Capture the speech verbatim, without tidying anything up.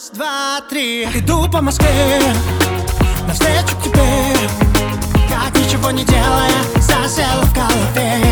Раз, два, три. Иду по Москве навстречу к тебе, как ничего не делая, засела в голове.